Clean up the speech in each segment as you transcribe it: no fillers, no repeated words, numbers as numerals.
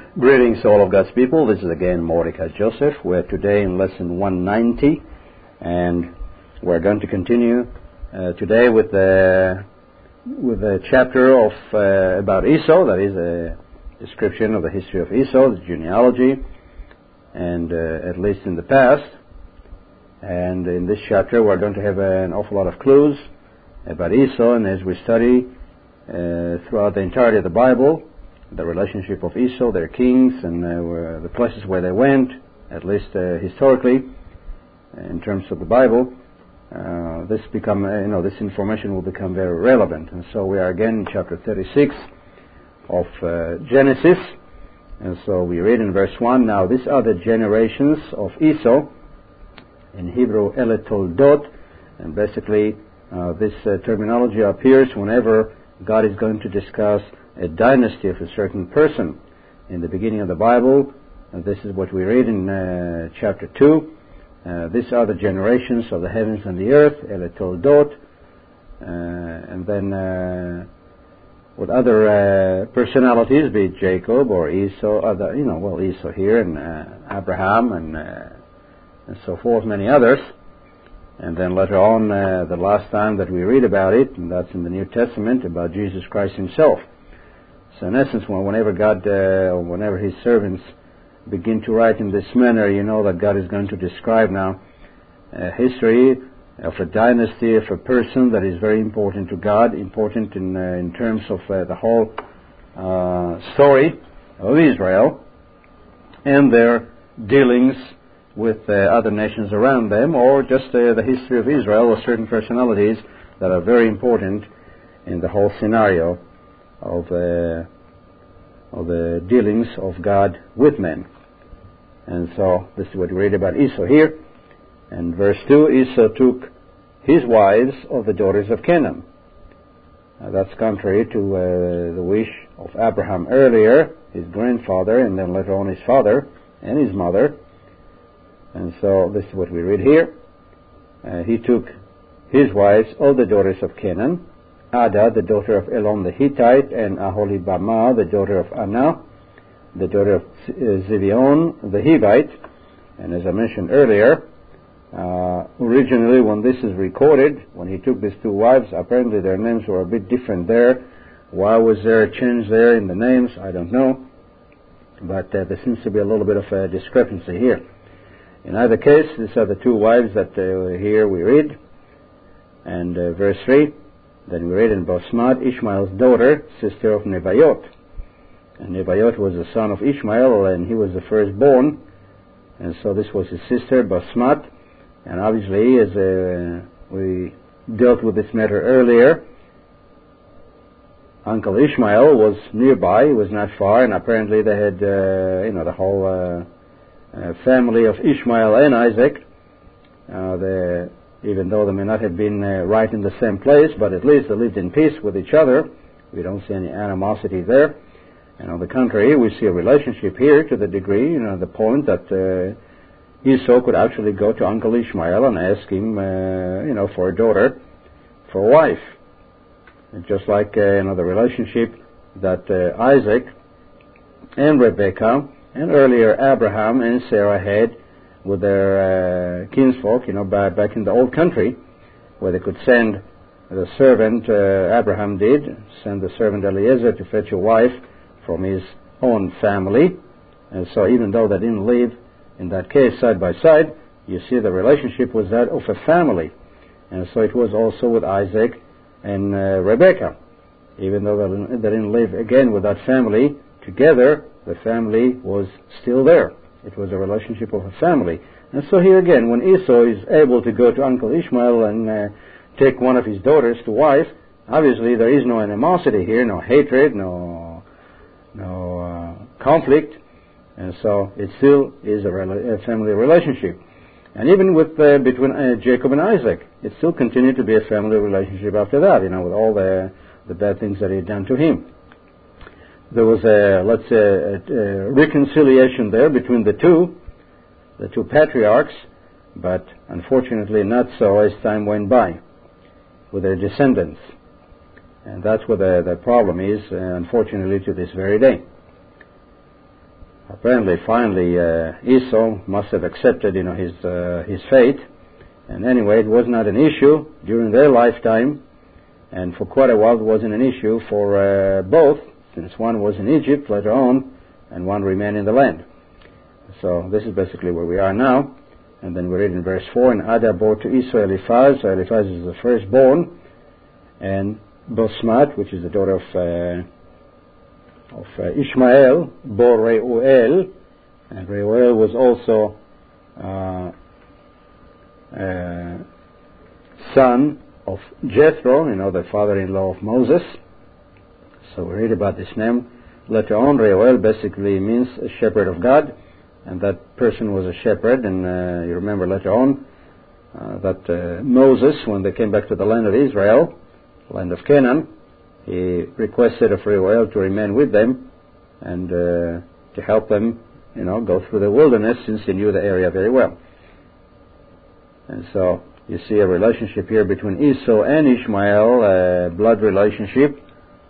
Greetings to all of God's people. This is again Mordecai Joseph. We're today in lesson 190, and we're going to continue today with the chapter of about Esau. That is a description of the history of Esau, the genealogy, and at least in the past. And in this chapter, we're going to have an awful lot of clues about Esau, and as we study throughout the entirety of the Bible, the relationship of Esau, their kings, and the places where they went, at least historically, in terms of the Bible, this information will become very relevant. And so we are again in chapter 36 of Genesis, and so we read in verse 1, "Now these are the generations of Esau," in Hebrew, "Ele Toldot," and basically this terminology appears whenever God is going to discuss a dynasty of a certain person. In the beginning of the Bible, this is what we read in chapter 2. These are the generations of the heavens and the earth, Ele Toldot, and then with other personalities, be it Jacob or Esau, Esau here, and Abraham, and so forth, many others. And then later on, the last time that we read about it, and that's in the New Testament, about Jesus Christ himself. So in essence, whenever God, whenever his servants begin to write in this manner, you know that God is going to describe now a history of a dynasty, of a person that is very important to God, important in terms of the whole story of Israel and their dealings with other nations around them, or just the history of Israel, or certain personalities that are very important in the whole scenario of the dealings of God with men. And so this is what we read about Esau here. And verse 2, "Esau took his wives of the daughters of Canaan." That's contrary to the wish of Abraham earlier, his grandfather, and then later on his father and his mother. And so this is what we read here. He took his wives, all the daughters of Canaan, Ada, the daughter of Elon the Hittite, and Aholibamah, the daughter of Anah, the daughter of Zibeon the Hivite. And as I mentioned earlier, originally when this is recorded, when he took these two wives, apparently their names were a bit different there. Why was there a change there in the names? I don't know. But there seems to be a little bit of a discrepancy here. In either case, these are the two wives that here we read. And verse 3, then we read in Basmat, Ishmael's daughter, sister of Nebayot. And Nebayot was the son of Ishmael, and he was the firstborn. And so this was his sister, Basmat. And obviously, as we dealt with this matter earlier, Uncle Ishmael was nearby, he was not far, and apparently they had, the whole family of Ishmael and Isaac. Even though they may not have been right in the same place, but at least they lived in peace with each other. We don't see any animosity there. And on the contrary, we see a relationship here to the degree, the point that Esau could actually go to Uncle Ishmael and ask him, for a daughter, for a wife. And just like, the relationship that Isaac and Rebekah and earlier Abraham and Sarah had with their kinsfolk, back in the old country, where they could send the servant, Abraham did, send the servant Eliezer to fetch a wife from his own family. And so even though they didn't live, in that case, side by side, you see the relationship was that of a family. And so it was also with Isaac and Rebekah. Even though they didn't live again with that family together, the family was still there. It was a relationship of a family. And so here again, when Esau is able to go to Uncle Ishmael and take one of his daughters to wife, obviously there is no animosity here, no hatred, no conflict. And so it still is a family relationship. And even with between Jacob and Isaac, it still continued to be a family relationship after that, with all the bad things that he had done to him. There was a reconciliation there between the two patriarchs, but unfortunately not so as time went by with their descendants. And that's where the problem is, unfortunately, to this very day. Apparently, finally, Esau must have accepted, his fate. And anyway, it was not an issue during their lifetime, and for quite a while it wasn't an issue for both, since one was in Egypt later on, and one remained in the land. So this is basically where we are now. And then we read in verse 4, and Adah bore to Esau Eliphaz. So Eliphaz is the firstborn, and Basmat, which is the daughter of Ishmael, bore Reuel, and Reuel was also son of Jethro, the father-in-law of Moses. So we read about this name later on. Reuel basically means a shepherd of God, and that person was a shepherd. And you remember later on that Moses, when they came back to the land of Israel, land of Canaan, he requested of Reuel to remain with them and to help them, go through the wilderness, since he knew the area very well. And so you see a relationship here between Esau and Ishmael, a blood relationship,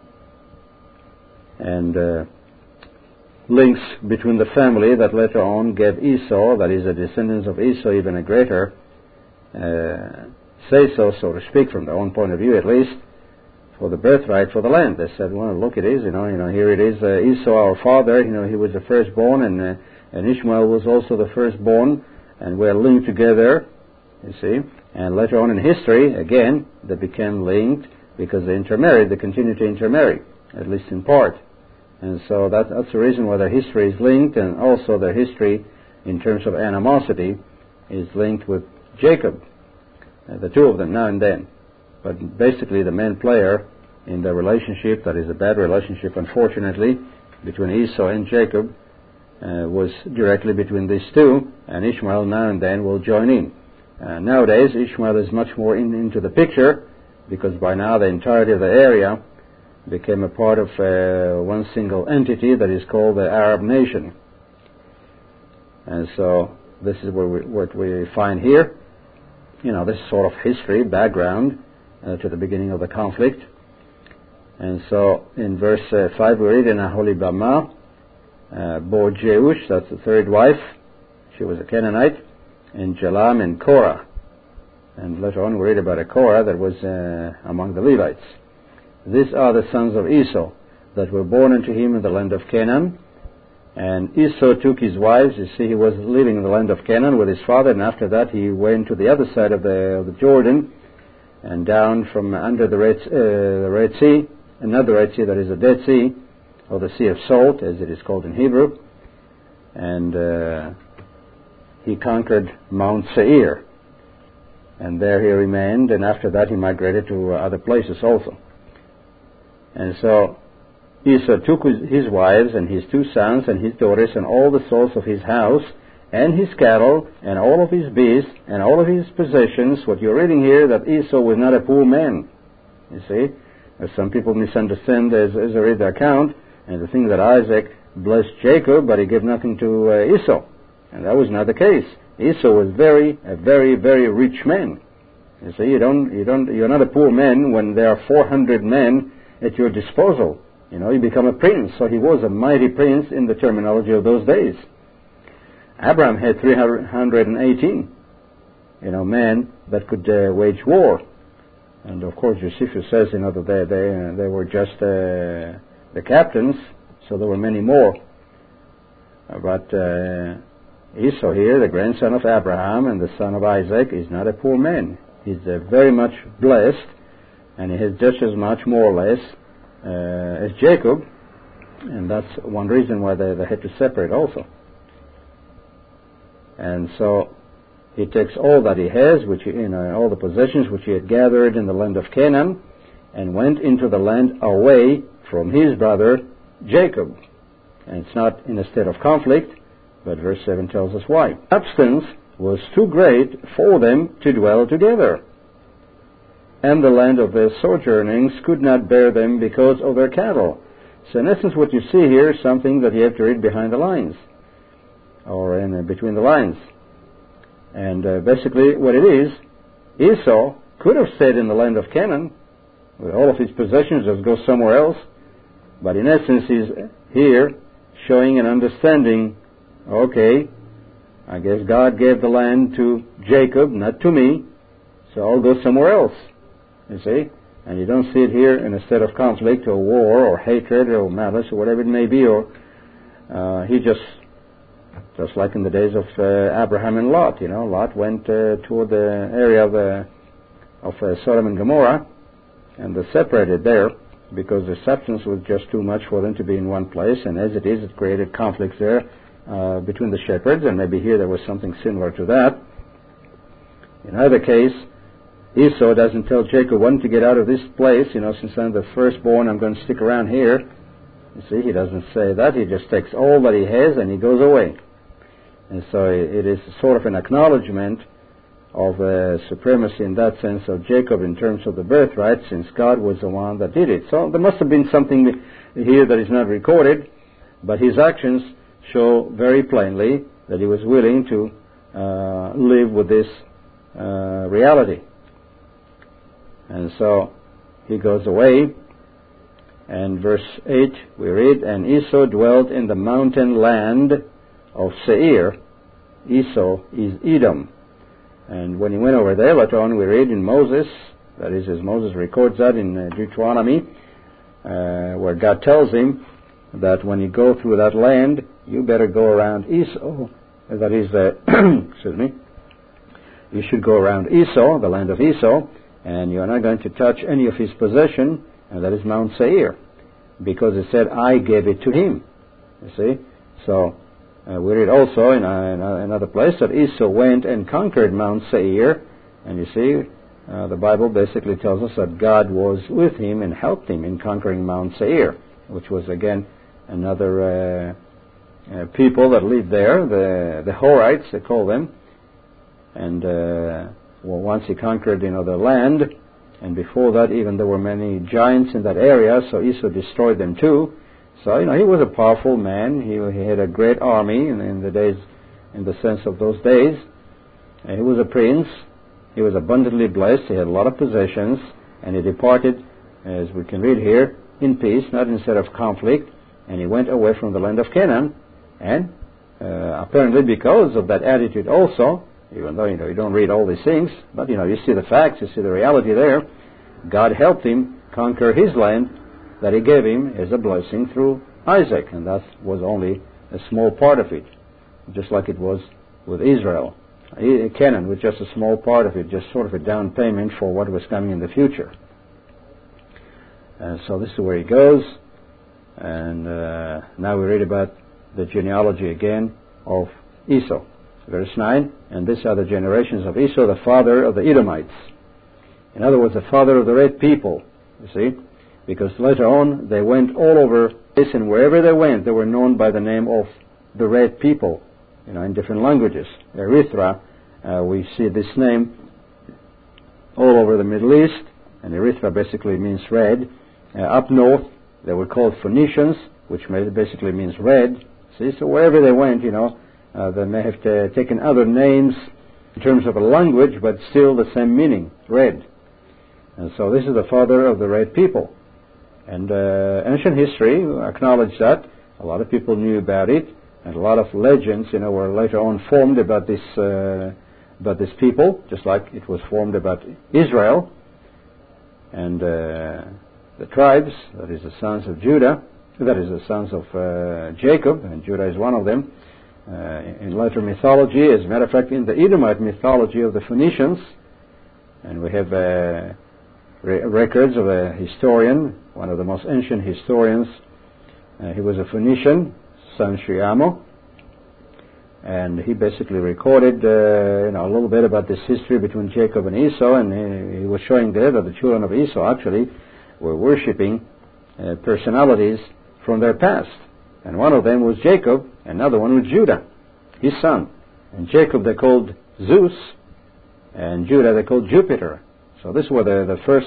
and links between the family that later on gave Esau, that is the descendants of Esau, even a greater say-so, so to speak, from their own point of view at least, for the birthright for the land. They said, well, look, it is, here it is, Esau, our father, he was the firstborn, and Ishmael was also the firstborn, and we're linked together, you see. And later on in history, again, they became linked because they intermarried. They continued to intermarry, at least in part. And so that's the reason why their history is linked, and also their history in terms of animosity is linked with Jacob, the two of them now and then. But basically the main player in the relationship, that is a bad relationship unfortunately, between Esau and Jacob, was directly between these two, and Ishmael now and then will join in. Nowadays Ishmael is much more into the picture, because by now the entirety of the area became a part of one single entity that is called the Arab nation. And so this is what we find here. This sort of history, background to the beginning of the conflict. And so in verse 5 we read, in Aholibamah bore Jeush, that's the third wife. She was a Canaanite, and Jalam and Korah. And later on we read about a Korah that was among the Levites. These are the sons of Esau that were born unto him in the land of Canaan. And Esau took his wives. You see, he was living in the land of Canaan with his father, and after that he went to the other side of the Jordan, and down from under the Red Sea, another Red Sea, that is the Dead Sea, or the Sea of Salt, as it is called in Hebrew. And he conquered Mount Seir, and there he remained, and after that he migrated to other places also. And so Esau took his wives and his two sons and his daughters and all the souls of his house and his cattle and all of his beasts and all of his possessions. What you're reading here, that Esau was not a poor man. You see, as some people misunderstand as I read the account, and they think that Isaac blessed Jacob, but he gave nothing to Esau, and that was not the case. Esau was a very, very rich man. You see, you're not a poor man when there are 400 men at your disposal. You become a prince. So he was a mighty prince in the terminology of those days. Abraham had 318, men that could wage war. And of course Josephus says, that they were just the captains, so there were many more. But Esau here, the grandson of Abraham and the son of Isaac, is not a poor man. He's very much blessed, and he has just as much, more or less, as Jacob, and that's one reason why they had to separate also. And so he takes all that he has, all the possessions which he had gathered in the land of Canaan, and went into the land away from his brother Jacob. And it's not in a state of conflict, but verse 7 tells us why. Substance was too great for them to dwell together, and the land of their sojournings could not bear them because of their cattle. So in essence what you see here is something that you have to read behind the lines, or in between the lines. And basically what it is, Esau could have stayed in the land of Canaan with all of his possessions, just go somewhere else. But in essence he's here showing and understanding, okay, I guess God gave the land to Jacob, not to me, so I'll go somewhere else, you see. And you don't see it here in a state of conflict or war or hatred or malice or whatever it may be, or he just like in the days of Abraham and Lot, Lot went toward the area of Sodom and Gomorrah, and they separated there because the substance was just too much for them to be in one place, and as it is, it created conflicts there between the shepherds, and maybe here there was something similar to that. In either case, Esau doesn't tell Jacob when to get out of this place, since I'm the firstborn, I'm going to stick around here. You see, he doesn't say that. He just takes all that he has and he goes away. And so it is sort of an acknowledgement of supremacy in that sense of Jacob in terms of the birthright, since God was the one that did it. So there must have been something here that is not recorded, but his actions show very plainly that he was willing to live with this reality. And so he goes away, and verse 8 we read, and Esau dwelt in the mountain land of Seir. Esau is Edom. And when he went over there, later on we read in Moses, that is as Moses records that in Deuteronomy, where God tells him that when you go through that land, you better go around Esau. That is, excuse me, you should go around Esau, the land of Esau, and you are not going to touch any of his possession, and that is Mount Seir, because it said, I gave it to him. You see? So, we read also in another place that Esau went and conquered Mount Seir, and you see, the Bible basically tells us that God was with him and helped him in conquering Mount Seir, which was again another people that lived there, the Horites, they call them, and once he conquered, the land, and before that even there were many giants in that area, so Esau destroyed them too. So, he was a powerful man. He had a great army in the days, in the sense of those days. And he was a prince. He was abundantly blessed. He had a lot of possessions, and he departed, as we can read here, in peace, not instead of conflict, and he went away from the land of Canaan, and apparently because of that attitude also, even though, you don't read all these things, but, you see the facts, you see the reality there, God helped him conquer his land that he gave him as a blessing through Isaac, and that was only a small part of it, just like it was with Israel. Canaan was just a small part of it, just sort of a down payment for what was coming in the future. So this is where he goes, and now we read about the genealogy again of Esau. Verse 9, and these are the generations of Esau, the father of the Edomites. In other words, the father of the red people, you see, because later on they went all over this, and wherever they went, they were known by the name of the red people, in different languages. Erythra, we see this name all over the Middle East, and Erythra basically means red. Up north, they were called Phoenicians, which basically means red. See, so wherever they went, they may have taken other names in terms of a language, but still the same meaning, red. And so this is the father of the red people. And ancient history acknowledged that. A lot of people knew about it, and a lot of legends, were later on formed about this people, just like it was formed about Israel. And the tribes, that is the sons of Judah, that is the sons of Jacob, and Judah is one of them. In later mythology, as a matter of fact, in the Edomite mythology of the Phoenicians, and we have records of a historian, one of the most ancient historians. He was a Phoenician, Sanchiamo, and he basically recorded a little bit about this history between Jacob and Esau, and he was showing there that the children of Esau actually were worshipping personalities from their past. And one of them was Jacob, another one was Judah, his son. And Jacob they called Zeus, and Judah they called Jupiter. So this were the first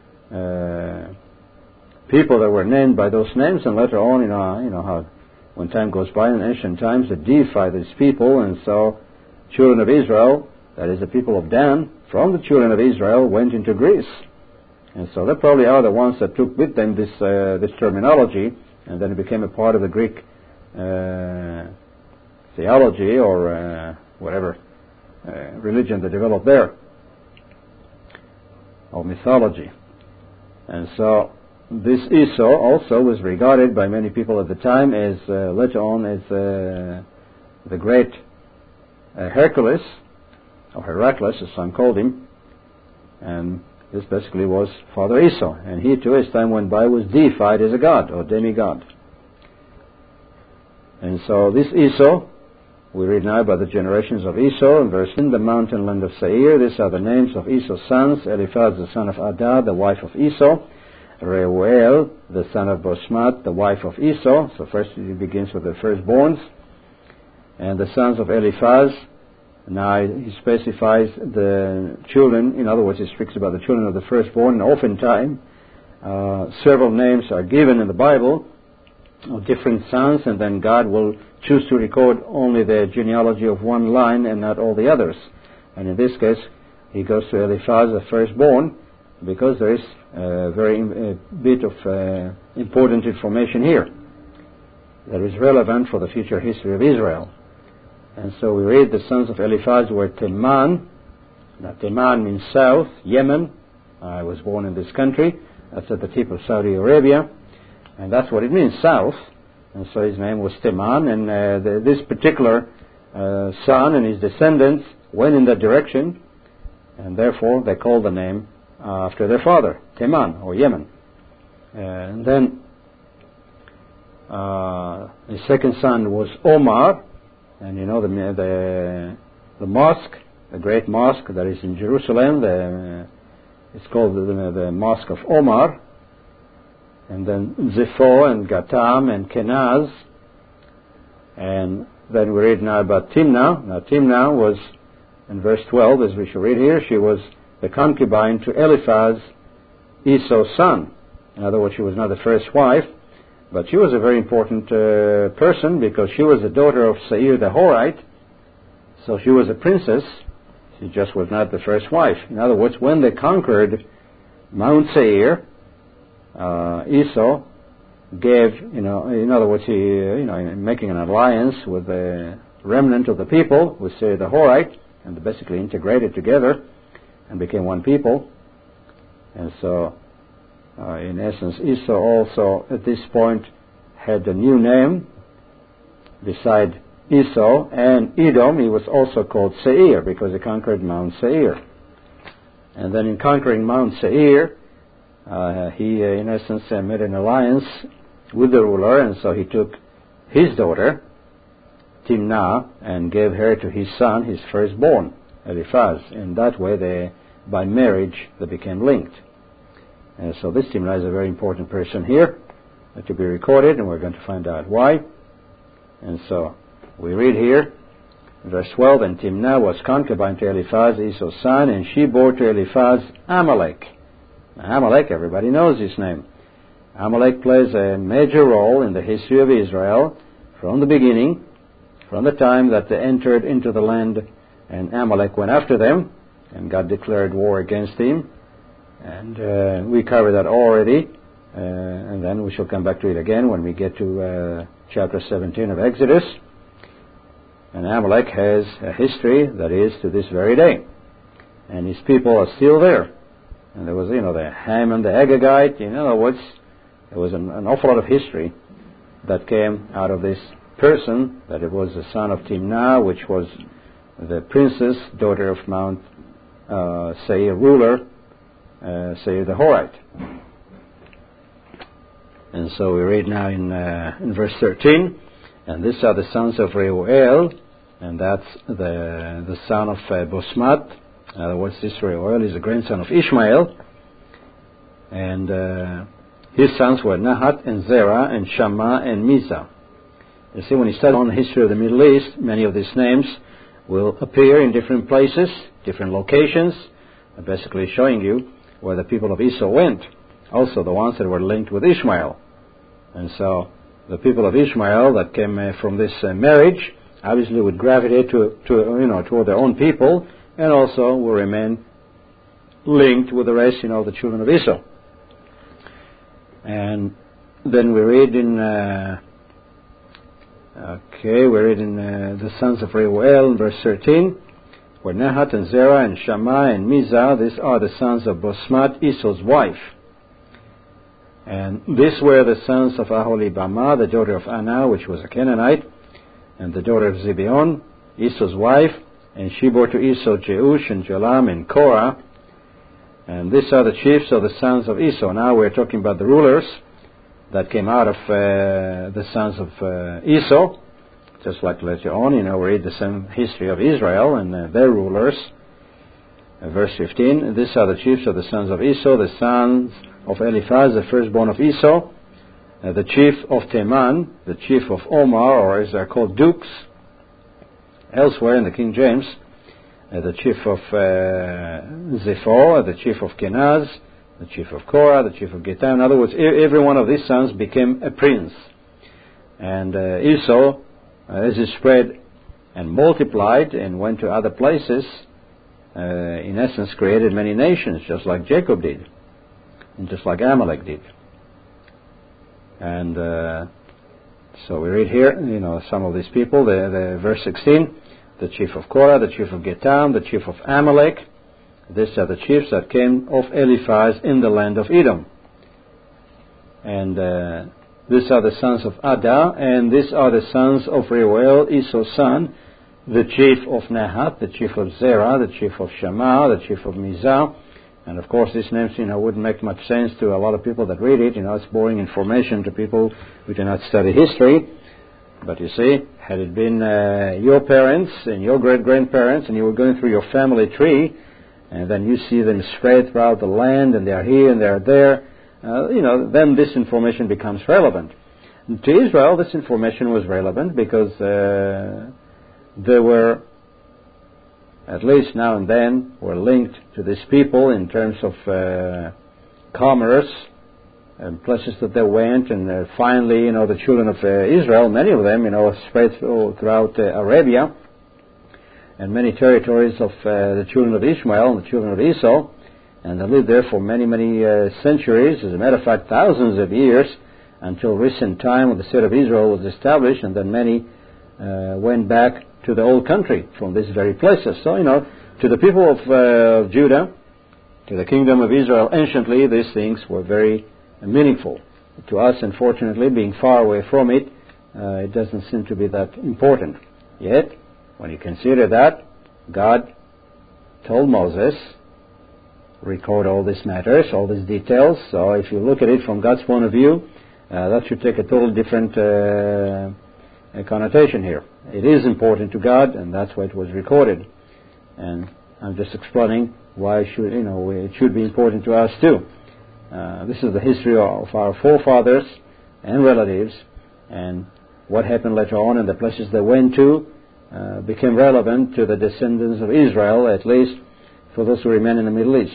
people that were named by those names, and later on, how when time goes by in ancient times, they deified these people, and so children of Israel, that is the people of Dan, from the children of Israel went into Greece. And so they probably are the ones that took with them this terminology, and then it became a part of the Greek theology or whatever religion they developed there, or mythology. And so this Esau also was regarded by many people at the time as later on as the great Hercules, or Heracles as some called him, and this basically was Father Esau, and he too, as time went by, was deified as a god or demigod. And so this Esau, we read now about the generations of Esau, in verse in the mountain land of Seir. These are the names of Esau's sons: Eliphaz the son of Adah, the wife of Esau; Reuel the son of Bosmat, the wife of Esau. So first he begins with the firstborns. And the sons of Eliphaz, now he specifies the children, in other words he speaks about the children of the firstborn, and oftentimes several names are given in the Bible of different sons, and then God will choose to record only the genealogy of one line and not all the others. And in this case, he goes to Eliphaz, the firstborn, because there is a bit of important information here that is relevant for the future history of Israel. And so we read the sons of Eliphaz were Teman. Now Teman means south, Yemen. I was born in this country. That's at the tip of Saudi Arabia. And that's what it means, south. And so his name was Teman, and this particular son and his descendants went in that direction, and therefore they called the name after their father, Teman, or Yemen. And then his second son was Omar, and you know the mosque, the great mosque that is in Jerusalem, it's called the Mosque of Omar. And then Zepho and Gatam and Kenaz. And then we read now about Timnah. Now Timnah was, in verse 12, as we shall read here, she was the concubine to Eliphaz, Esau's son. In other words, she was not the first wife, but she was a very important person because she was the daughter of Seir the Horite. So she was a princess. She just was not the first wife. In other words, when they conquered Mount Seir, Esau gave, in other words, he, making an alliance with the remnant of the people, with Seir the Horite, and they basically integrated together and became one people. And so, in essence, Esau also, at this point, had a new name. Beside Esau and Edom, he was also called Seir, because he conquered Mount Seir. And then in conquering Mount Seir, he, in essence, made an alliance with the ruler, and so he took his daughter, Timnah, and gave her to his son, his firstborn, Eliphaz. In that way, by marriage, they became linked. And so this Timnah is a very important person here to be recorded, and we're going to find out why. And so we read here, verse 12, and Timnah was concubine to Eliphaz, Esau's son, and she bore to Eliphaz Amalek. Amalek, everybody knows his name. Amalek plays a major role in the history of Israel from the beginning, from the time that they entered into the land, and Amalek went after them, and God declared war against him. And we covered that already, and then we shall come back to it again when we get to chapter 17 of Exodus. And Amalek has a history that is to this very day, and his people are still there. And there was, the Haman the Agagite. In other words, there was an awful lot of history that came out of this person, that it was the son of Timnah, which was the princess, daughter of Mount Seir ruler, Seir the Horite. And so we read now in verse 13, and these are the sons of Reuel, and that's the son of Bosmat. In other words, this Reuel is the grandson of Ishmael, and his sons were Nahat and Zerah and Shammah and Mizah. You see, when you study on the history of the Middle East, many of these names will appear in different places, different locations, basically showing you where the people of Esau went. Also the ones that were linked with Ishmael. And so the people of Ishmael that came from this marriage obviously would gravitate toward their own people, and also will remain linked with the rest, the children of Esau. And then we read in Okay, we're reading the sons of Reuel in verse 13, where Nahat and Zerah and Shammah and Mizah, these are the sons of Bosmat, Esau's wife. And these were the sons of Aholibamah, the daughter of Anah, which was a Canaanite, and the daughter of Zibeon, Esau's wife, and she bore to Esau Jeush and Jolam and Korah. And these are the chiefs of the sons of Esau. Now we're talking about the rulers that came out of the sons of Esau. Just like later on, we read the same history of Israel and their rulers. Verse 15, these are the chiefs of the sons of Esau, the sons of Eliphaz, the firstborn of Esau, the chief of Teman, the chief of Omar, or as they're called, dukes. Elsewhere in the King James, the chief of Zepho, the chief of Kenaz, the chief of Korah, the chief of Gitam. In other words, every one of these sons became a prince. And Esau, as he spread and multiplied and went to other places, in essence created many nations, just like Jacob did, and just like Amalek did. And so we read here, some of these people, the verse 16, the chief of Korah, the chief of Gitam, the chief of Amalek. These are the chiefs that came of Eliphaz in the land of Edom. And these are the sons of Adah, and these are the sons of Reuel, Esau's son, the chief of Nahat, the chief of Zerah, the chief of Shammah, the chief of Mizah. And of course these names, wouldn't make much sense to a lot of people that read it. It's boring information to people who do not study history. But you see, had it been your parents and your great-grandparents, and you were going through your family tree, and then you see them spread throughout the land, and they are here and they are there, then this information becomes relevant. And to Israel, this information was relevant because there were, at least now and then, were linked to these people in terms of commerce and places that they went. And finally, the children of Israel, many of them, spread throughout Arabia and many territories of the children of Ishmael and the children of Esau. And they lived there for many, many centuries, as a matter of fact, thousands of years, until recent time when the state of Israel was established, and then many went back to the old country from these very places. So, to the people of Judah, to the kingdom of Israel anciently, these things were very meaningful. To us, unfortunately, being far away from it, it doesn't seem to be that important. Yet, when you consider that, God told Moses, record all these matters, all these details. So if you look at it from God's point of view, that should take a totally different connotation here. It is important to God, and that's why it was recorded. And I'm just explaining why it should be important to us too. This is the history of our forefathers and relatives, and what happened later on and the places they went to became relevant to the descendants of Israel, at least for those who remain in the Middle East.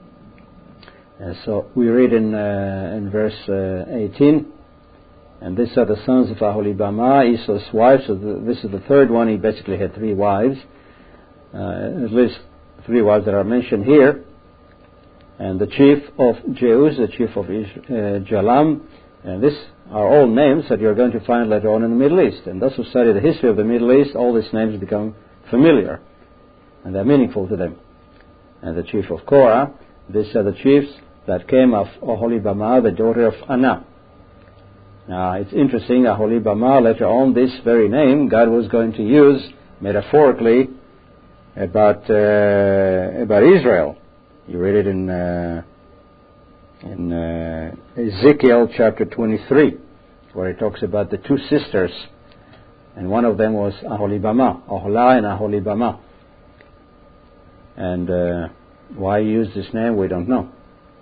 So we read in verse 18, and these are the sons of Aholibamah, Esau's wife. So this is the third one. He basically had three wives, at least three wives that are mentioned here. And the chief of Jeush, the chief of Jolam, and these are all names that you're going to find later on in the Middle East. And those who study the history of the Middle East, all these names become familiar, and they're meaningful to them. And the chief of Korah, these are the chiefs that came of Aholibamah, the daughter of Anah. Now, it's interesting, Aholibamah, later on, this very name God was going to use metaphorically about Israel. You read it in Ezekiel chapter 23, where it talks about the two sisters, and one of them was Aholibamah, Aholah and Aholibamah. And why he used this name, we don't know.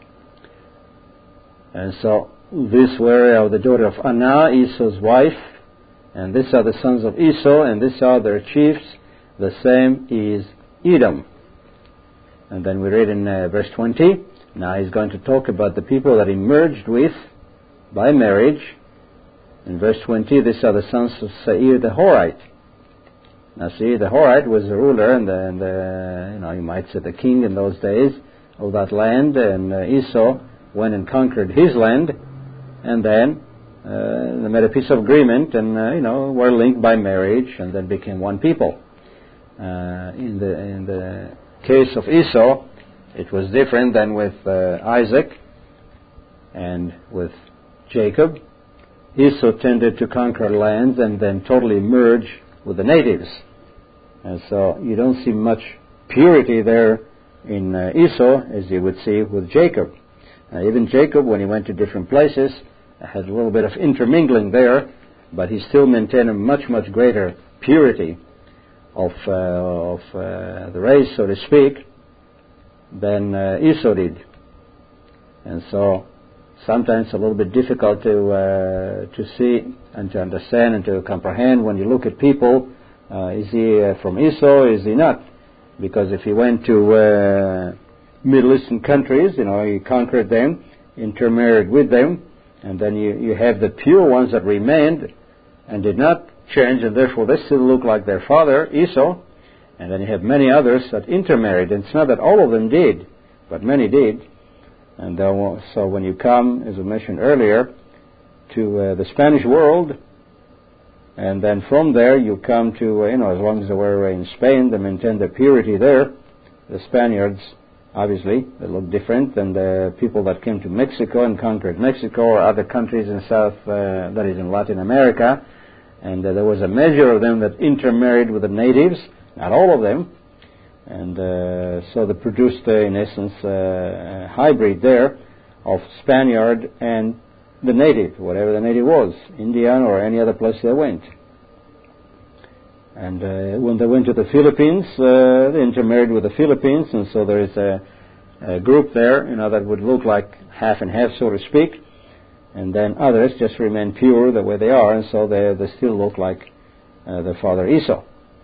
And so these were the daughter of Anah, Esau's wife, and these are the sons of Esau, and these are their chiefs. The same is Edom. And then we read in verse 20, now he's going to talk about the people that he merged with by marriage. In verse 20, these are the sons of Seir the Horite. Now Seir the Horite was the ruler and you might say the king in those days of that land, and Esau went and conquered his land, and then they made a peace of agreement, and were linked by marriage, and then became one people. In the case of Esau, it was different than with Isaac and with Jacob. Esau tended to conquer lands and then totally merge with the natives. And so you don't see much purity there in Esau as you would see with Jacob. Even Jacob, when he went to different places, had a little bit of intermingling there, but he still maintained a much, much greater purity of the race, so to speak, than Esau did. And so sometimes a little bit difficult to see and to understand and to comprehend when you look at people. Is he from Esau? Is he not? Because if he went to Middle Eastern countries, he conquered them, intermarried with them, and then you have the pure ones that remained and did not change, and therefore they still look like their father, Esau. And then you have many others that intermarried. And it's not that all of them did, but many did. And so when you come, as I mentioned earlier, to the Spanish world, and then from there you come to, as long as they were in Spain, they maintained their purity there. The Spaniards, obviously, they look different than the people that came to Mexico and conquered Mexico or other countries in that is in Latin America. And there was a measure of them that intermarried with the natives, not all of them. And so they produced, in essence, a hybrid there of Spaniard and the native, whatever the native was, Indian or any other place they went. And when they went to the Philippines, they intermarried with the Philippines, and so there is a group there, that would look like half and half, so to speak. And then others just remain pure the way they are, and so they still look like their father Esau.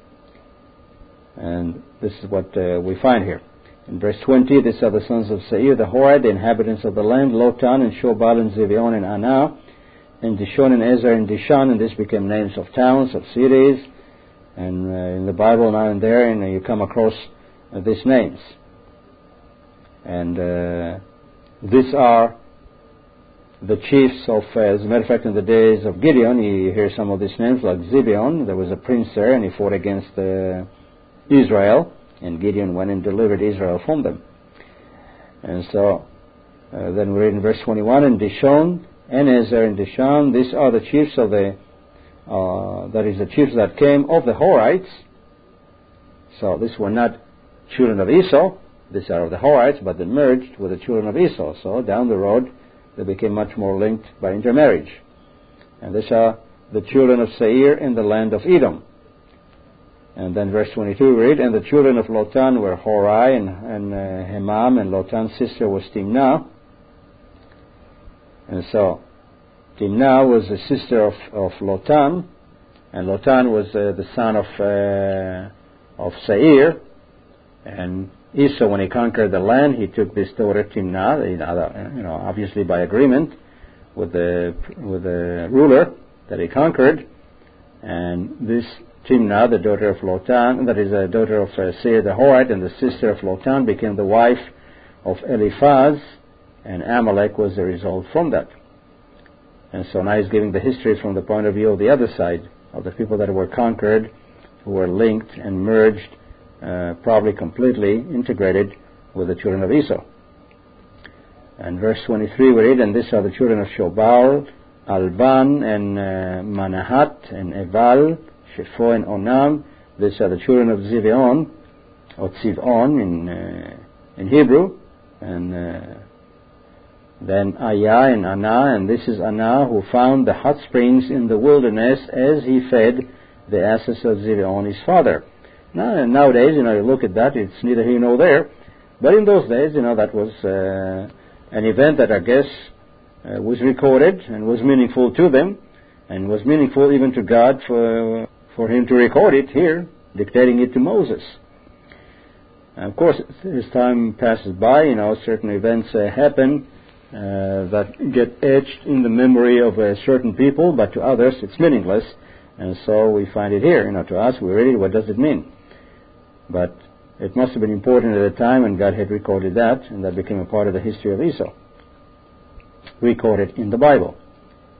And this is what we find here. In verse 20, these are the sons of Seir, the Horite, the inhabitants of the land, Lotan, and Shobal, and Zibeon, and Anah, and Dishon, and Ezer, and Dishan, and these became names of towns, of cities. And in the Bible now and there, you come across these names. And these are the chiefs of, as a matter of fact, in the days of Gideon, you hear some of these names, like Zibeon. There was a prince there, and he fought against Israel, and Gideon went and delivered Israel from them. And so then we read in verse 21, and Dishon, and Ezer, and Dishan, these are the chiefs of the chiefs that came of the Horites. So these were not children of Esau, these are of the Horites, but they merged with the children of Esau. So down the road, they became much more linked by intermarriage. And these are the children of Seir in the land of Edom. And then verse 22 we read, and the children of Lotan were Horai and Hemam, and Lotan's sister was Timnah. And so Timnah was the sister of Lotan, and Lotan was the son of Seir. And Esau, when he conquered the land, he took this daughter Timnah, obviously by agreement with the ruler that he conquered. And this Timnah, the daughter of Lotan, that is a daughter of Seir the Horite, and the sister of Lotan, became the wife of Eliphaz, and Amalek was the result from that. And so now he's giving the history from the point of view of the other side, of the people that were conquered, who were linked and merged, probably completely integrated with the children of Esau. And verse 23 we read, and these are the children of Shobal, Alban, and Manahat, and Eval, Shepho, and Onam. These are the children of Zibeon, or Tzivon in Hebrew, and then Ayah and Anah, and this is Anah who found the hot springs in the wilderness as he fed the asses of Zibeon his father. Now, nowadays, you look at that, it's neither here nor there. But in those days, that was an event that I guess was recorded and was meaningful to them, and was meaningful even to God for him to record it here, dictating it to Moses. And of course, as time passes by, certain events happen that get etched in the memory of certain people, but to others it's meaningless. And so we find it here. To us, we read it, what does it mean? But it must have been important at the time, and God had recorded that, and that became a part of the history of Esau, recorded in the Bible.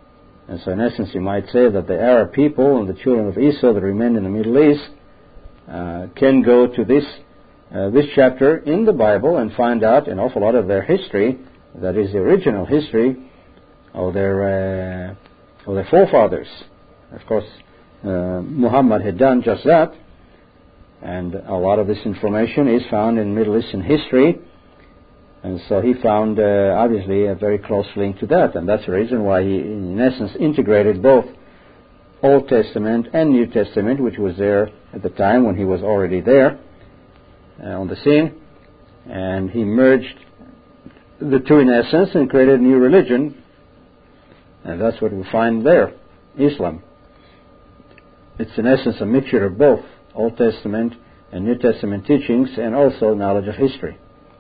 And so in essence you might say that the Arab people and the children of Esau that remained in the Middle East can go to this chapter in the Bible and find out an awful lot of their history, that is the original history of their forefathers. Of course, Muhammad had done just that, and a lot of this information is found in Middle Eastern history, and so he found obviously a very close link to that, and that's the reason why he in essence integrated both Old Testament and New Testament, which was there at the time when he was already there on the scene, and he merged the two in essence and created a new religion, and that's what we find there, Islam. It's in essence a mixture of both Old Testament and New Testament teachings and also knowledge of history.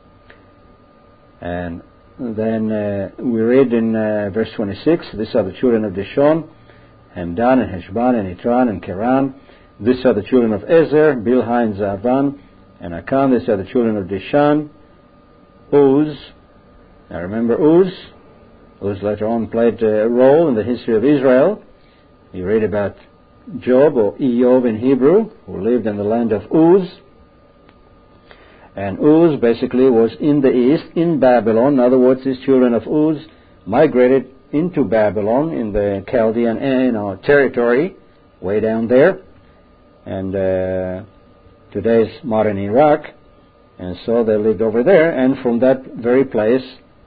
And then we read in verse 26, these are the children of Dishon, Hemdan and Heshban and Itran and Keran. These are the children of Ezer, Bilhah and Zavan and Akan. These are the children of Dishan, Uz. Now remember Uz. Uz later on played a role in the history of Israel. You read about Job, or Eob in Hebrew, who lived in the land of Uz. And Uz basically was in the east, in Babylon. In other words, these children of Uz migrated into Babylon in the Chaldean territory, way down there, and today's modern Iraq. And so they lived over there, and from that very place,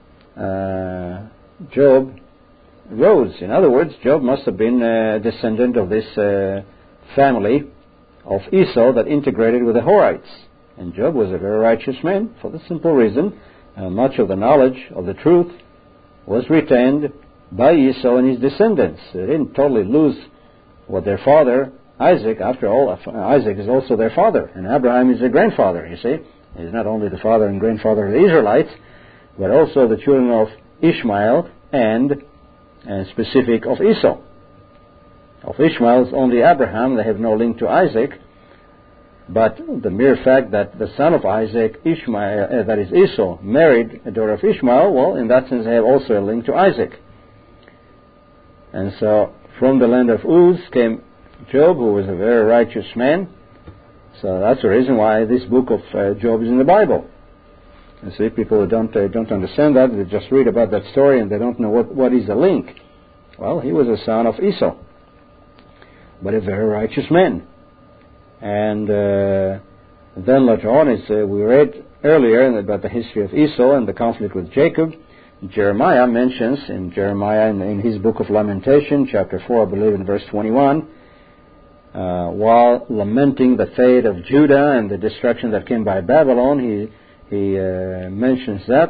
Job rose. In other words, Job must have been a descendant of this family of Esau that integrated with the Horites. And Job was a very righteous man for the simple reason much of the knowledge of the truth was retained by Esau and his descendants. They didn't totally lose what their father, Isaac, after all, Isaac is also their father, and Abraham is their grandfather, you see. He's not only the father and grandfather of the Israelites, but also the children of Ishmael and specific of Esau. Of Ishmael, it's only Abraham. They have no link to Isaac. But the mere fact that the son of Isaac, Ishmael, that is Esau, married a daughter of Ishmael, well, in that sense they have also a link to Isaac. And so from the land of Uz came Job, who was a very righteous man. So that's the reason why this book of Job is in the Bible. You see, people who don't understand that, they just read about that story and they don't know what is the link. Well, he was a son of Esau, but a very righteous man. And then later on, we read earlier about the history of Esau and the conflict with Jacob. Jeremiah mentions in Jeremiah in his book of Lamentation, chapter 4, I believe in verse 21, while lamenting the fate of Judah and the destruction that came by Babylon, he mentions that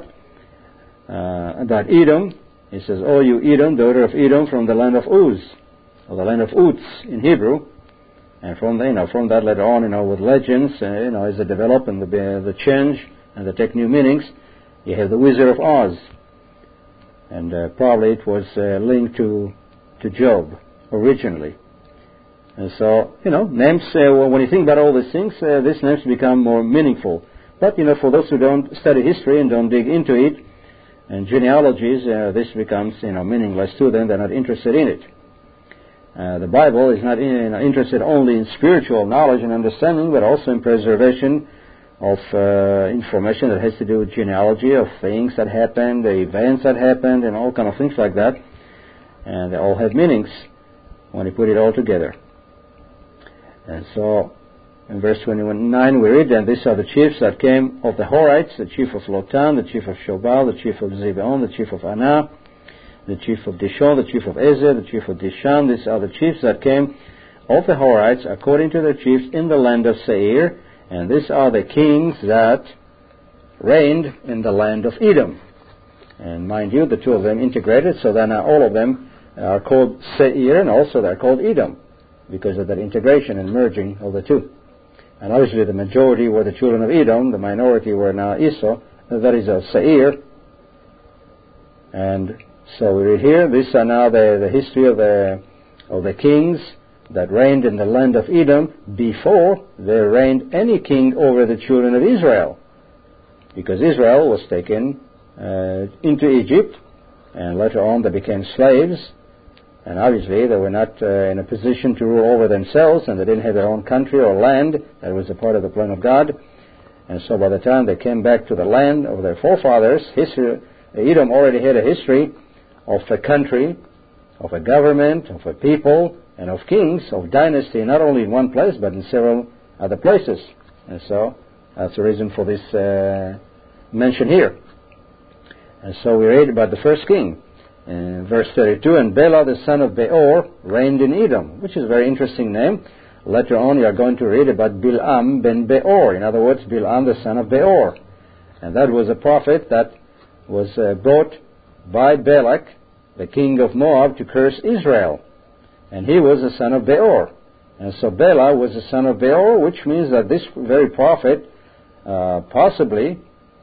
Edom, he says, "O you Edom, daughter of Edom, from the land of Uz," or the land of Uz in Hebrew. And from that later on, with legends, as they develop and the change and they take new meanings, you have the Wizard of Oz, and probably it was linked to Job originally. And so names. When you think about all these things, these names become more meaningful. But for those who don't study history and don't dig into it and genealogies, this becomes meaningless to them. They're not interested in it. The Bible is not interested only in spiritual knowledge and understanding, but also in preservation of information that has to do with genealogy, of things that happened, the events that happened, and all kind of things like that. And they all have meanings when you put it all together. And so, in verse 29 we read, "And these are the chiefs that came of the Horites, the chief of Lotan, the chief of Shobal, the chief of Zibeon, the chief of Anah, the chief of Dishon, the chief of Ezer, the chief of Dishan. These are the chiefs that came of the Horites according to their chiefs in the land of Seir. And these are the kings that reigned in the land of Edom." And mind you, the two of them integrated, so then all of them are called Seir, and also they're called Edom, because of that integration and merging of the two. And obviously the majority were the children of Edom, the minority were now Esau, that is Seir. And so we read here, these are now the history of the kings that reigned in the land of Edom before there reigned any king over the children of Israel. Because Israel was taken into Egypt, and later on they became slaves And obviously they were not in a position to rule over themselves, and they didn't have their own country or land. That was a part of the plan of God. And so by the time they came back to the land of their forefathers, Edom already had a history of a country, of a government, of a people, and of kings, of dynasty, not only in one place, but in several other places. And so that's the reason for this mention here. And so we read about the first king. In verse 32, and Bela the son of Beor reigned in Edom, which is a very interesting name. Later on you are going to read about Bil'am ben Beor. In other words, Bil'am the son of Beor. And that was a prophet that was brought by Balak, the king of Moab, to curse Israel. And he was the son of Beor. And so Bela was the son of Beor, which means that this very prophet very possibly,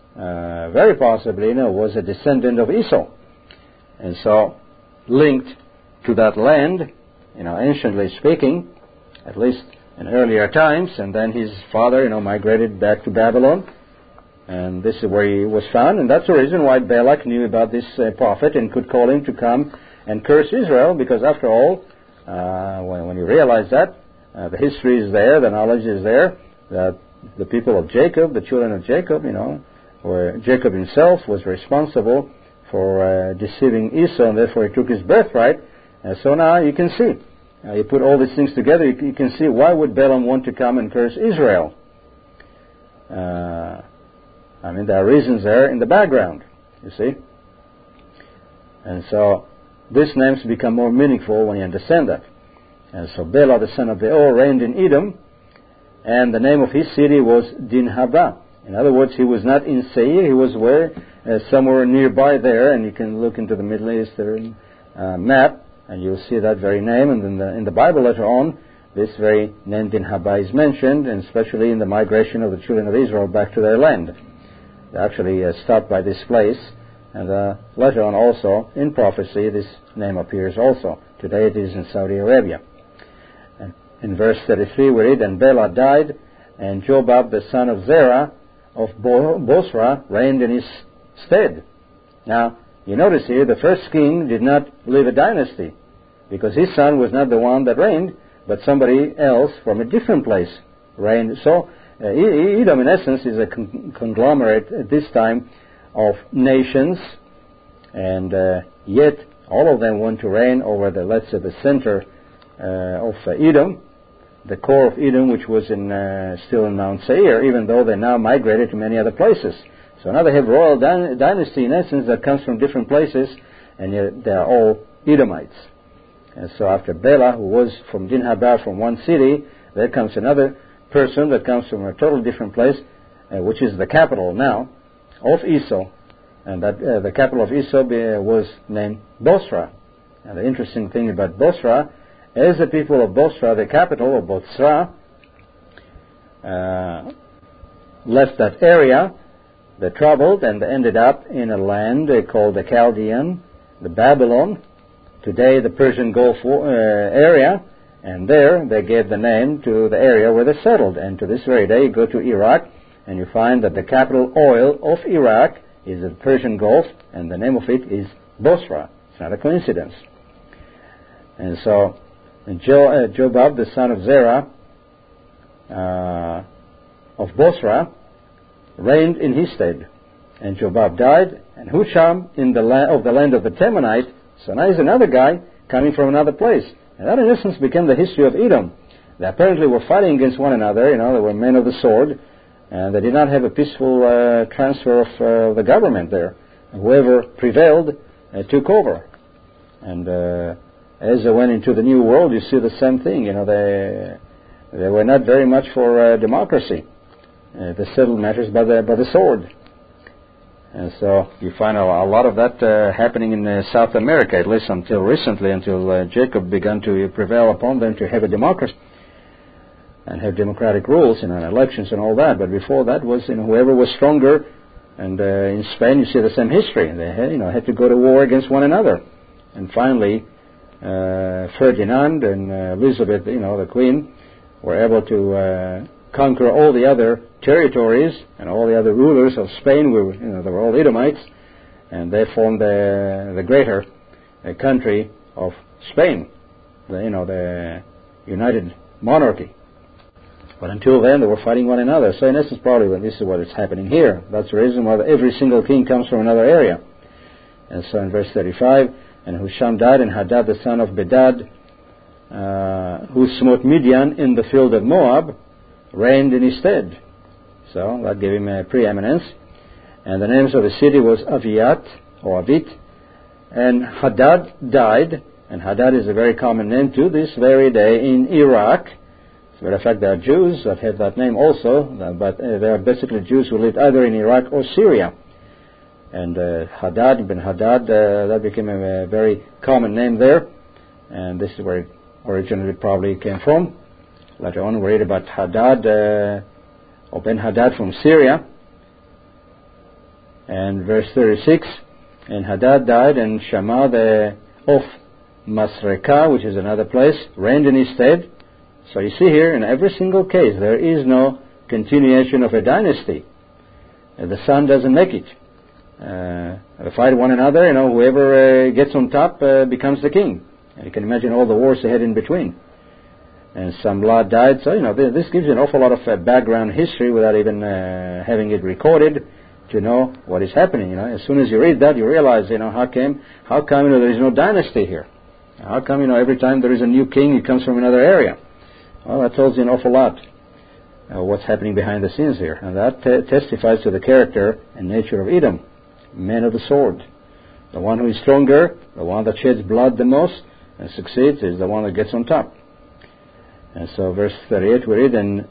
was a descendant of Esau. And so, linked to that land, anciently speaking, at least in earlier times, and then his father, migrated back to Babylon, and this is where he was found, and that's the reason why Balak knew about this prophet and could call him to come and curse Israel, because after all, when you realize that, the history is there, the knowledge is there, that the people of Jacob, the children of Jacob, where Jacob himself was responsible for deceiving Esau, and therefore he took his birthright. And so now you can see, you put all these things together, you can see why would Balaam want to come and curse Israel. There are reasons there in the background, you see. And so these names become more meaningful when you understand that. And so Bela the son of Beor reigned in Edom, and the name of his city was Dinhabah. In other words, he was not in Seir, he was somewhere nearby there, and you can look into the Middle Eastern map, and you'll see that very name. And in the Bible later on, this very name Dinhabah is mentioned, and especially in the migration of the children of Israel back to their land. They actually stopped by this place, and later on also, in prophecy, this name appears also. Today it is in Saudi Arabia. And in verse 33 we read, and Bela died, and Jobab the son of Zerah of Bosra reigned in his stead. Now, you notice here, the first king did not live a dynasty, because his son was not the one that reigned, but somebody else from a different place reigned. So, Edom, in essence, is a conglomerate at this time of nations, and yet all of them want to reign over the center of Edom, the core of Edom, which was still in Mount Seir, even though they now migrated to many other places. So now they have royal dynasty, in essence, that comes from different places, and yet they are all Edomites. And so after Bela, who was from Dinhabah, from one city, there comes another person that comes from a totally different place, which is the capital now of Esau. And that the capital of Esau was named Bosra. And the interesting thing about Bosra, as the people of Bosra, the capital of Bosra, left that area, they traveled and they ended up in a land called the Chaldean, the Babylon, today the Persian Gulf area, and there they gave the name to the area where they settled. And to this very day, you go to Iraq, and you find that the capital oil of Iraq is the Persian Gulf, and the name of it is Bosra. It's not a coincidence. And so Jobab, the son of Zerah of Bosra, reigned in his stead. And Jobab died, and Husham of the land of the Temanite. So now he's another guy coming from another place. And that in essence became the history of Edom. They apparently were fighting against one another, they were men of the sword, and they did not have a peaceful transfer of the government there. Whoever prevailed took over. And as they went into the New World, you see the same thing. They were not very much for democracy. They settled matters by the sword. And so you find a lot of that happening in South America, at least until recently, until Jacob began to prevail upon them to have a democracy and have democratic rules, and elections and all that. But before that was, whoever was stronger. And in Spain, you see the same history. They had to go to war against one another. And finally, Ferdinand and Elizabeth, the Queen, were able to conquer all the other territories, and all the other rulers of Spain they were all Edomites, and they formed the greater country of Spain, the United Monarchy. But until then, they were fighting one another. So in essence, probably this is what is happening here. That's the reason why every single king comes from another area. And so in verse 35, and Husham died, and Hadad the son of Bedad, who smote Midian in the field of Moab, reigned in his stead. So that gave him a preeminence. And the names of the city was Aviat, or Avit. And Hadad died, and Hadad is a very common name to this very day in Iraq. As a matter of fact, there are Jews that have that name also, but they are basically Jews who lived either in Iraq or Syria. And Hadad, bin Hadad, that became a very common name there. And this is where it originally probably came from. Later on, we read about Hadad, or Ben Hadad from Syria. And verse 36, and Hadad died, and Shammah of Masrekah, which is another place, reigned in his stead. So you see here, in every single case, there is no continuation of a dynasty. The son doesn't make it. They fight one another, whoever gets on top becomes the king. And you can imagine all the wars they had in between. And Samlah died, so this gives you an awful lot of background history without even having it recorded to know what is happening. As soon as you read that, you realize, how come there is no dynasty here? How come every time there is a new king, he comes from another area? Well, that tells you an awful lot what's happening behind the scenes here, and that testifies to the character and nature of Edom, men of the sword. The one who is stronger, the one that sheds blood the most and succeeds, is the one that gets on top. And so verse 38 we read, and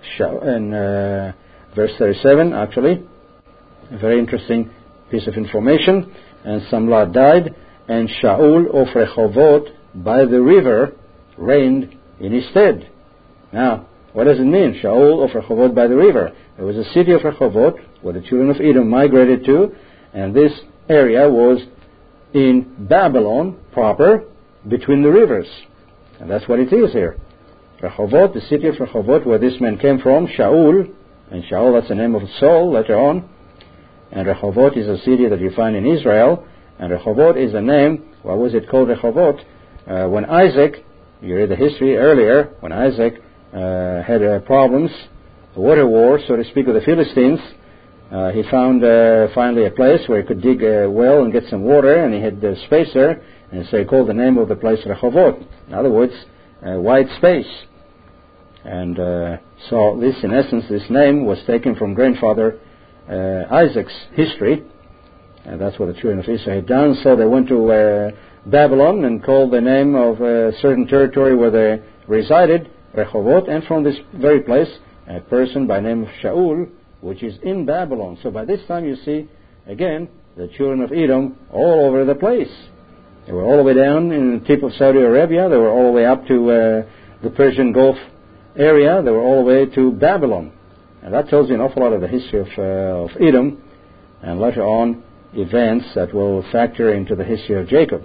verse 37 actually, a very interesting piece of information. And Samlah died, and Shaul of Rehovot by the river reigned in his stead. Now, what does it mean, Shaul of Rehovot by the river? There was a city of Rehovot where the children of Edom migrated to, and this area was in Babylon proper, between the rivers. And that's what it is here. Rehovot, the city of Rehovot, where this man came from, Shaul, and Shaul, that's the name of Saul later on. And Rehovot is a city that you find in Israel, and Rehovot is a name. Why was it called Rehovot? When Isaac, you read the history earlier, when Isaac had problems, the water war, so to speak, with the Philistines, he found finally a place where he could dig a well and get some water, and he had the space there, and so he called the name of the place Rehovot. In other words, wide space. And so this, in essence, this name was taken from grandfather Isaac's history, and that's what the children of Israel had done. So they went to Babylon and called the name of a certain territory where they resided, Rehovot, and from this very place, a person by the name of Shaul, which is in Babylon. So by this time you see, again, the children of Edom all over the place. They were all the way down in the tip of Saudi Arabia. They were all the way up to the Persian Gulf area. They were all the way to Babylon. And that tells you an awful lot of the history of Edom, and later on events that will factor into the history of Jacob.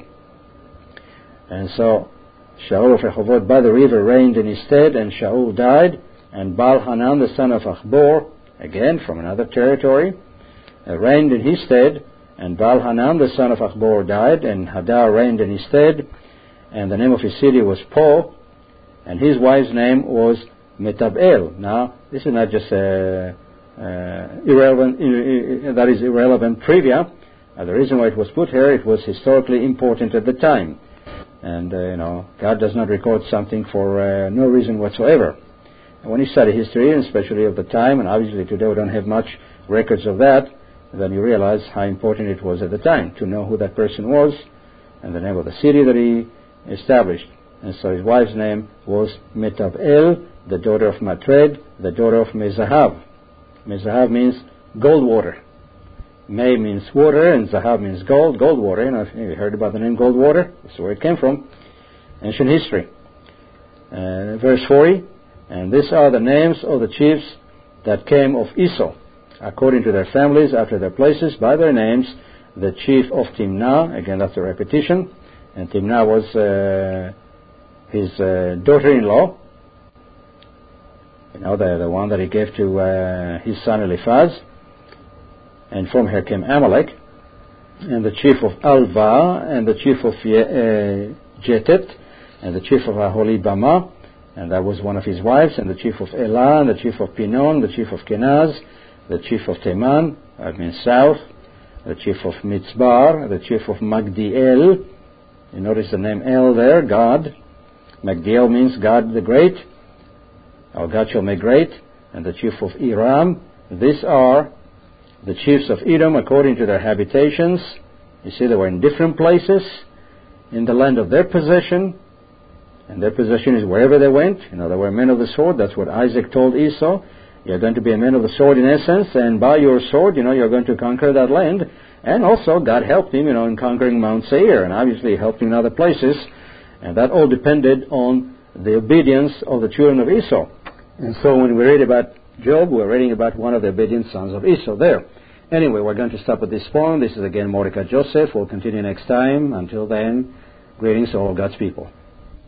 And so Shaul of Rehovot by the river reigned in his stead, and Shaul died, and Baal-Hanan the son of Achbor, again from another territory, reigned in his stead, and Baal-Hanan the son of Achbor died, and Hadar reigned in his stead, and the name of his city was Po, and his wife's name was Metabel. Now, this is not just irrelevant trivia. The reason why it was put here, it was historically important at the time. And, God does not record something for no reason whatsoever. And when you study history, and especially of the time, and obviously today we don't have much records of that, then you realize how important it was at the time to know who that person was and the name of the city that he established. And so his wife's name was Metabel, the daughter of Matred, the daughter of Mezahav. Mezahav means gold water. Me means water, and Zahav means gold, gold water. You heard about the name gold water? That's where it came from. Ancient history. Verse 40, and these are the names of the chiefs that came of Esau, according to their families, after their places, by their names. The chief of Timnah, again that's a repetition, and Timnah was his daughter-in-law, the one that he gave to his son Eliphaz, and from her came Amalek, and the chief of Alva, and the chief of Jetet, and the chief of Aholibamah, and that was one of his wives, and the chief of Elah, and the chief of Pinon, the chief of Kenaz, the chief of Teman, that means south, the chief of Mitzbar, the chief of Magdiel. You notice the name El there, God. Magdiel means God the Great, or God shall make great, and the chief of Iram. These are the chiefs of Edom according to their habitations. You see, they were in different places in the land of their possession, and their possession is wherever they went. You know, they were men of the sword. That's what Isaac told Esau. You're going to be a man of the sword in essence, and by your sword, you're going to conquer that land. And also, God helped him, in conquering Mount Seir, and obviously helped him in other places. And that all depended on the obedience of the children of Esau. And so when we read about Job, we're reading about one of the obedient sons of Esau there. Anyway, we're going to stop at this point. This is again Mordecai Joseph. We'll continue next time. Until then, greetings to all God's people.